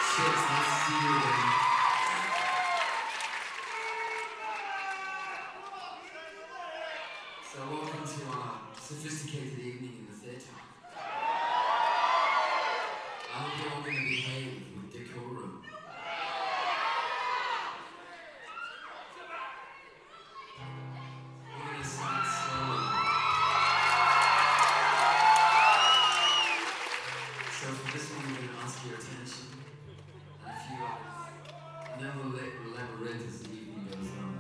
Chicks, nice to see you again. So welcome to our sophisticated evening in the theatre. I hope you're all going to behave with decorum. We're going to start slowly. So for this one, we're going to ask your attention and a few others. And then we'll elaborate as the evening goes on.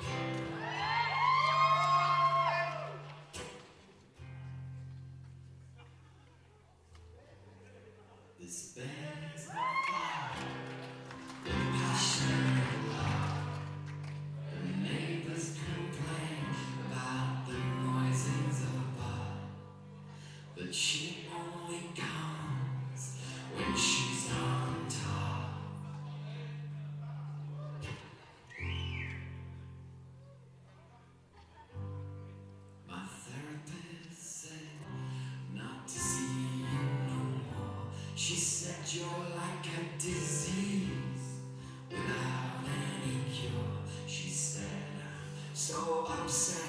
This band is on fire with passion and love. The neighbors complain about the noises above, but she only comes when she's on top. My therapist said not to see you no more. She said you're like a disease without any cure. She said I'm so upset